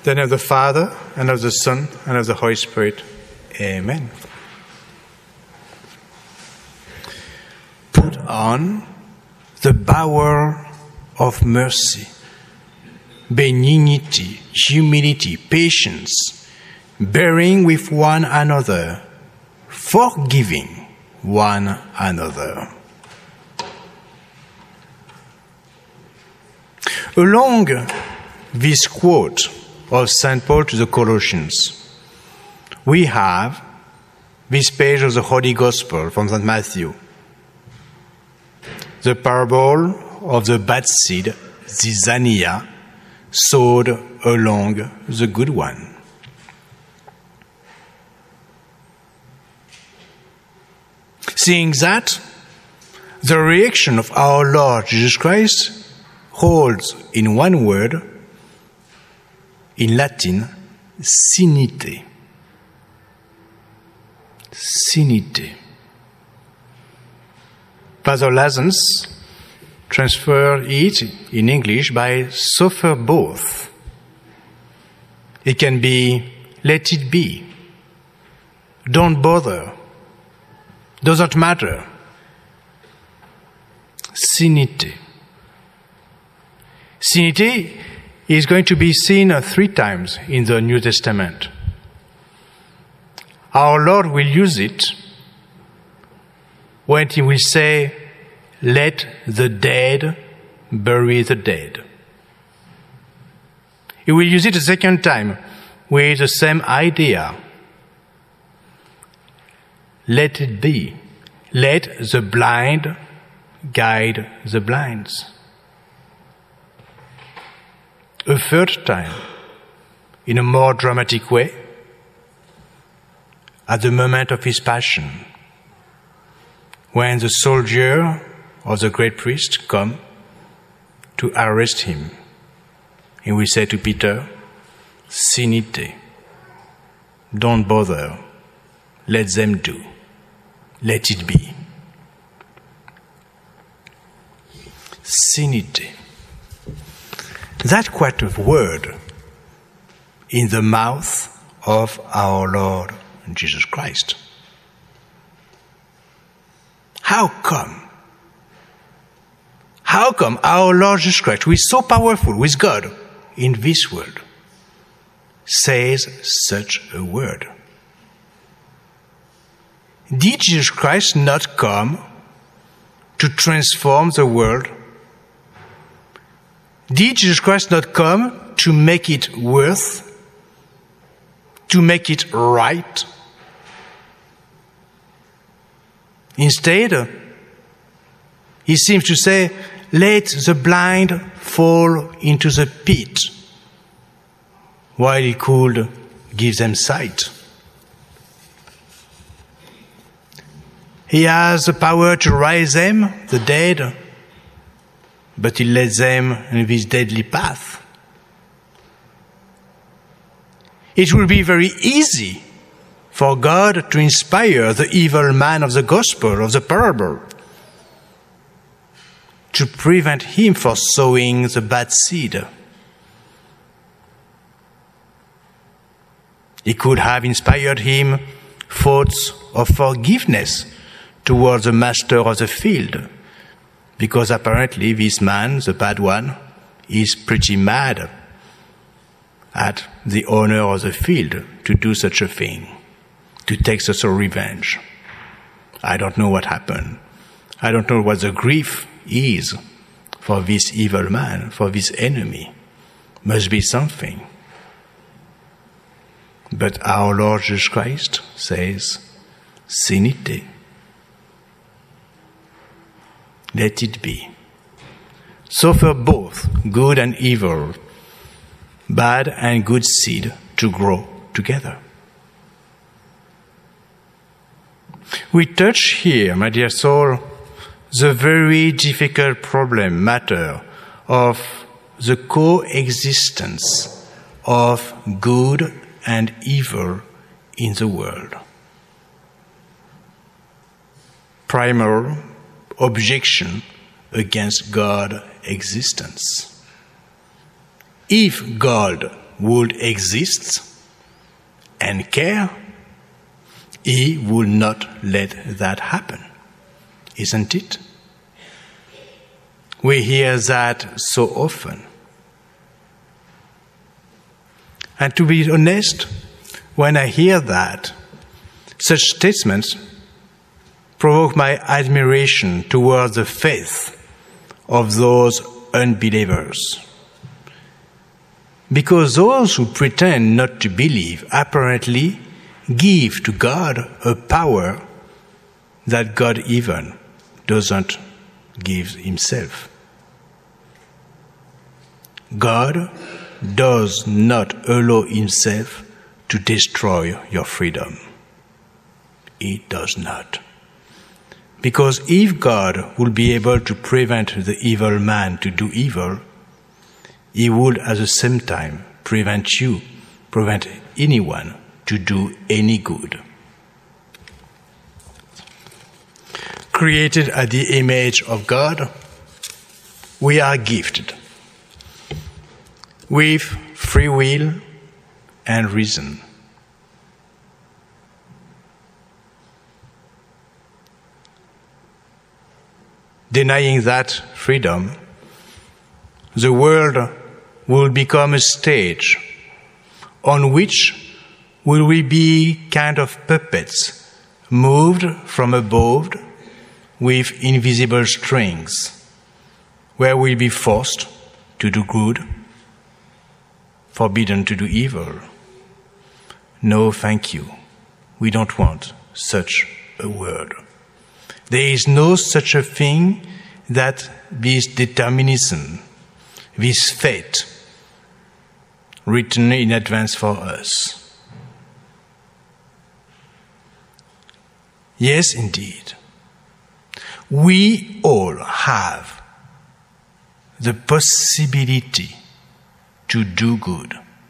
the name of the Father, and of the Son, and of the Holy Spirit. Amen. Put on the bower of mercy, benignity, humility, patience, bearing with one another, forgiving one another. Along this quote of St. Paul to the Colossians, we have this page of the Holy Gospel from St. Matthew, the parable of the bad seed, zizania, sowed along the good one. Seeing that, the reaction of our Lord Jesus Christ holds in one word, in Latin, sinite. Sinite. Father Lazans transferred it in English by suffer both. It can be let it be, don't bother, doesn't matter. Sinite. Sinite is going to be seen 3 times in the New Testament. Our Lord will use it when he will say, let the dead bury the dead. He will use it a second time with the same idea. Let it be. Let the blind guide the blinds. A third time, in a more dramatic way, at the moment of his passion, when the soldier or the great priest come to arrest him, he will say to Peter, sinite, don't bother, let them do, let it be. Sinite. That's quite a word in the mouth of our Lord Jesus Christ. How come? How come our Lord Jesus Christ, who is so powerful, who is God in this world, says such a word? Did Jesus Christ not come to transform the world? Did Jesus Christ not come to make it worth, to make it right? Instead, he seems to say, let the blind fall into the pit, while he could give them sight. He has the power to raise them, the dead, but he led them in this deadly path. It will be very easy for God to inspire the evil man of the gospel, of the parable, to prevent him from sowing the bad seed. He could have inspired him thoughts of forgiveness towards the master of the field, because apparently this man, the bad one, is pretty mad at the owner of the field to do such a thing, to take such a revenge. I don't know what happened. I don't know what the grief is for this evil man, for this enemy. Must be something. But our Lord Jesus Christ says, sinite. Let it be. Suffer both good and evil, bad and good seed to grow together. We touch here, my dear soul, the very difficult matter of the coexistence of good and evil in the world. Primal objection against God's existence. If God would exist and care, he would not let that happen. Isn't it? We hear that so often. And to be honest, when I hear that, such statements provoke my admiration towards the faith of those unbelievers. Because those who pretend not to believe apparently give to God a power that God even doesn't give himself. God does not allow himself to destroy your freedom. He does not. Because if God would be able to prevent the evil man to do evil, he would at the same time prevent anyone to do any good. Created at the image of God, we are gifted with free will and reason. Denying that freedom, the world will become a stage on which we will be kind of puppets moved from above with invisible strings, where we'll be forced to do good, forbidden to do evil. No, thank you. We don't want such a world. There is no such a thing that this determinism, this fate, written in advance for us. Yes, indeed. We all have the possibility to do good.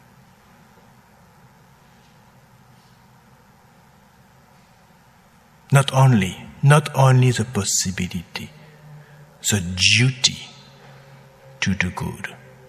Not only the possibility, the duty to do good.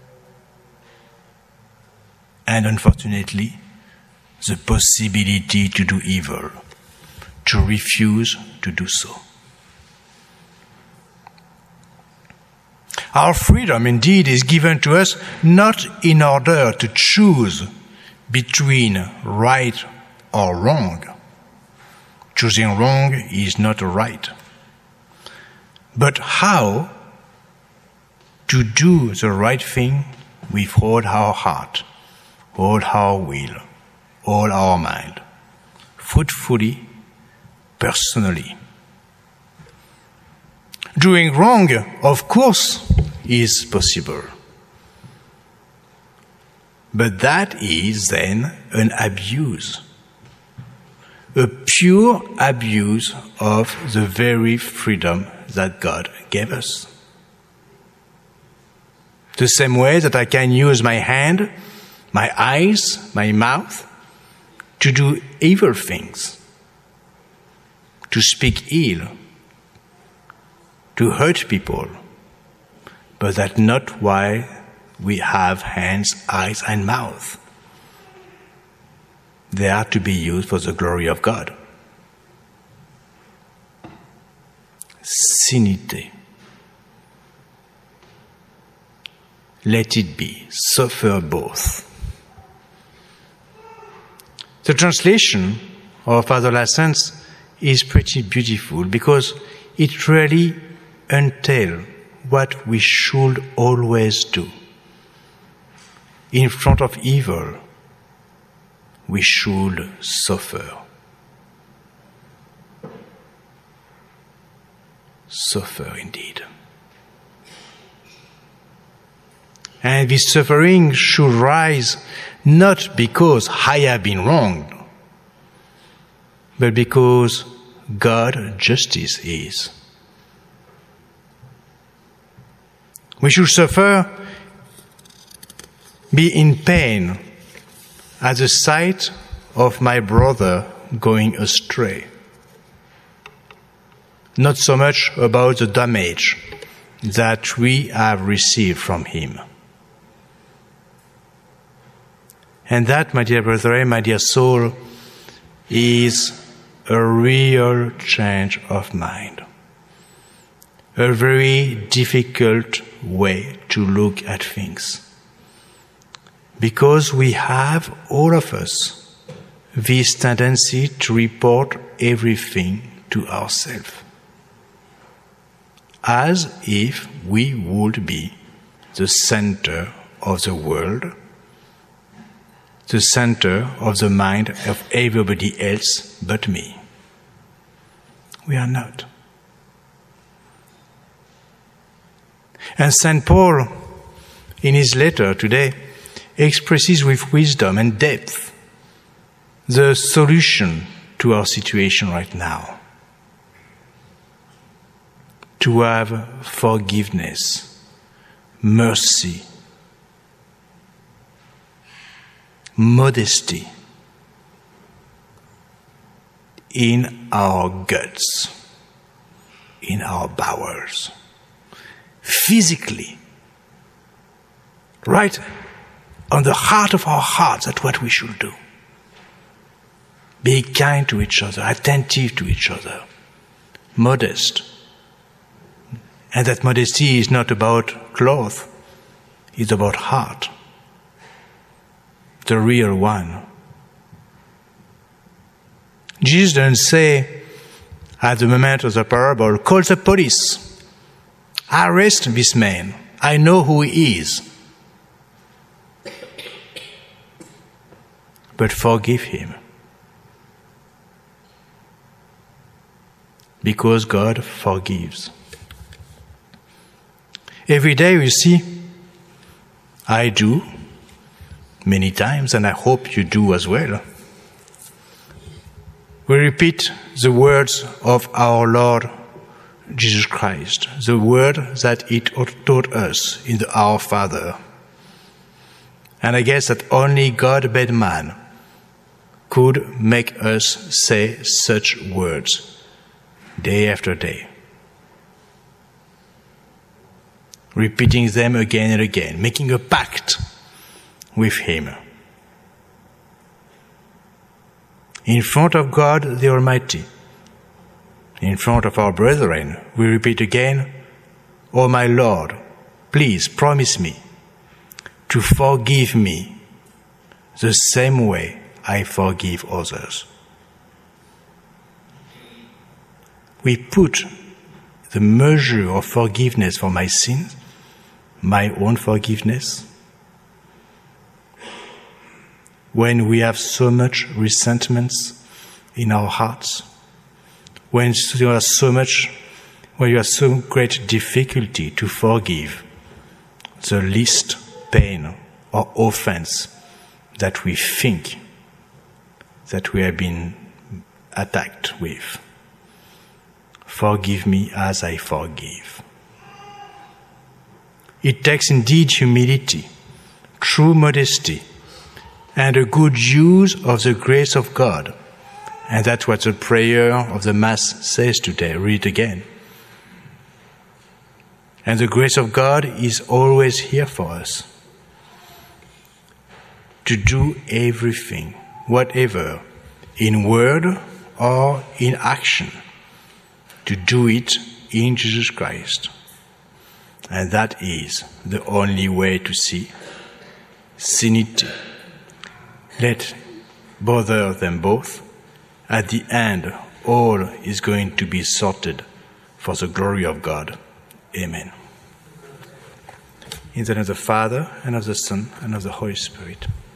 And unfortunately, the possibility to do evil, to refuse to do so. Our freedom, indeed, is given to us not in order to choose between right or wrong. Choosing wrong is not right. But how to do the right thing with all our heart, all our will, all our mind, fruitfully, personally. Doing wrong, of course, is possible. But that is then an abuse. A pure abuse of the very freedom that God gave us. The same way that I can use my hand, my eyes, my mouth to do evil things, to speak ill, to hurt people, but that's not why we have hands, eyes, and mouth. They are to be used for the glory of God. Sinite. Let it be. Suffer both. The translation of Father Lassens is pretty beautiful because it really entails what we should always do. In front of evil, we should suffer. Suffer indeed. And this suffering should rise not because I have been wronged, but because God's justice is. We should suffer, be in pain at the sight of my brother going astray. Not so much about the damage that we have received from him. And that, my dear brethren, my dear soul, is a real change of mind. A very difficult way to look at things. Because we have, all of us, this tendency to report everything to ourselves. As if we would be the center of the world, the center of the mind of everybody else but me. We are not. And St. Paul, in his letter today, expresses with wisdom and depth the solution to our situation right now. To have forgiveness, mercy, modesty in our guts, in our bowels, physically, right on the heart of our hearts. That's what we should do. Be kind to each other, attentive to each other, modest. And that modesty is not about cloth, it's about heart. The real one. Jesus doesn't say, at the moment of the parable, call the police. Arrest this man. I know who he is. But forgive him. Because God forgives. Every day we see, I do, many times, and I hope you do as well. We repeat the words of our Lord Jesus Christ, the word that He taught us in the Our Father. And I guess that only God-made man could make us say such words day after day. Repeating them again and again, making a pact with Him. In front of God the Almighty, in front of our brethren, we repeat again, "Oh my Lord, please promise me to forgive me the same way I forgive others." We put the measure of forgiveness for my sins, my own forgiveness, when we have so much resentments in our hearts, when you have so great difficulty to forgive the least pain or offense that we think that we have been attacked with. Forgive me as I forgive. It takes indeed humility, true modesty, and a good use of the grace of God. And that's what the prayer of the Mass says today. Read it again. And the grace of God is always here for us. To do everything, whatever, in word or in action. To do it in Jesus Christ. And that is the only way to see sanity. Let bother them both. At the end, all is going to be sorted for the glory of God. Amen. In the name of the Father, and of the Son, and of the Holy Spirit.